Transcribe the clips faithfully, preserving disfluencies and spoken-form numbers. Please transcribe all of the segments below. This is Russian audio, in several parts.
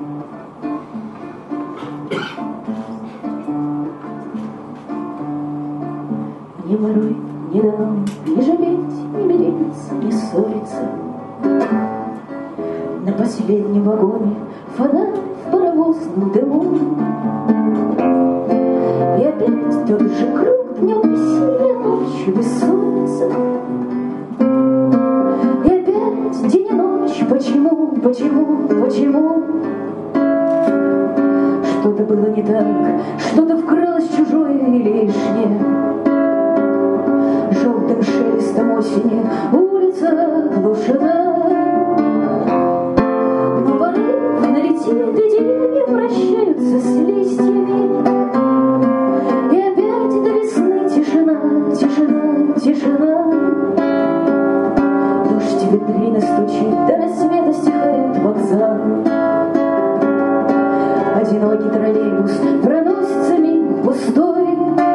Не воруй, не давай, не жалеть, не мириться, не ссориться. На последнем вагоне фонарь в паровозном дыму. И опять тот же круг, днем веселья, ночью бессонница. И опять день и ночь, почему, почему, почему? Что-то было не так, что-то вкралось чужое и лишнее. Желтым шелестом осени улица глушена. Но порыв налетит, и деревья прощаются с листьями. И опять до весны тишина, тишина, тишина. Дождь в витрины стучит, до рассвета стихает вокзал. Одинокий троллейбус проносится мимо пустой.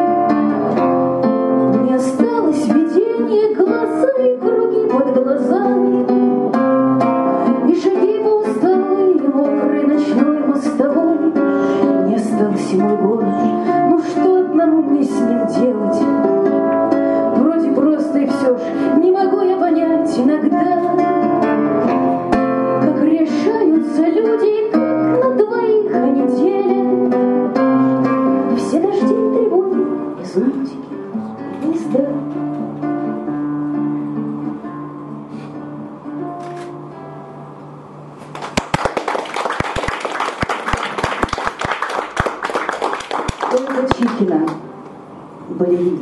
Не осталось видения, глаза и круги под глазами, и шаги по усталой и мокрой ночной мостовой. Не остался мой город, ну что одному мне с ним делать? Вроде просто и все ж не могу я понять иногда, как решаются люди, как на двоих они делят. Все дожди и тревоги, и зонтики, и поезда. Ольга Чикина, балерина.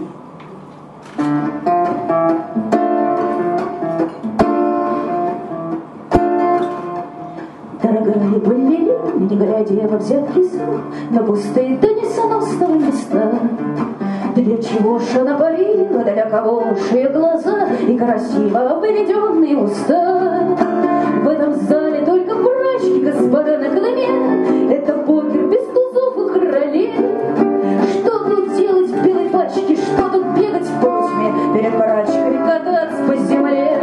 Дорогая балерина, не глядя во взятки срок, на пустые до несоносного места. Для чего ж она парила, для кого уж ее глаза и красиво выведенные уста? В этом зале только прачки, господа на клыме. Это покер без тузов и королей. Что тут делать в белой пачке? Что тут бегать в полутьме? Перед парачками кататься по земле.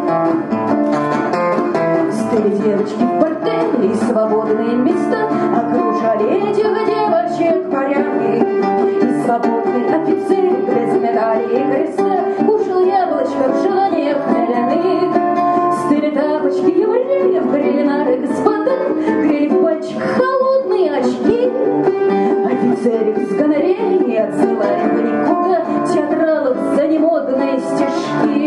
Стыли девочки в портеле и свободные места окружали этих девочек порядки. И свободный офицер без медали и креста кушал яблочко в желаниях хмеляных. Стыли тапочки евреев, грели нары господа, грели в пальчик холодные очки. Офицерик с гонореей отсылали в никуда театралов за немодные стишки.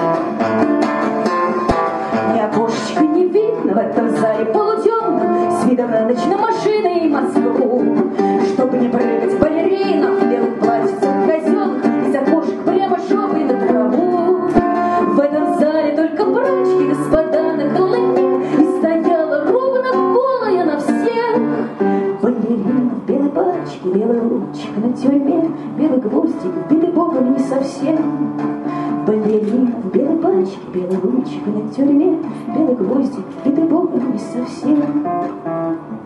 Ни окошечка не видно в этом зале полутемном, с видом на ночь на машины и Москву. Чтобы не прыгать балеринам в белых платьицах козелах из окошек прямо шопой на траву. В этом зале только брачки, господа, на колыне, и стояла ровно голая на всех. Балерина в белой пачке, белый ручек на тюрьме, белый гвоздик, битый боком не совсем. Балерина в белой пачке, белый ручек на тюрьме, белый гвоздик, битый боком не совсем.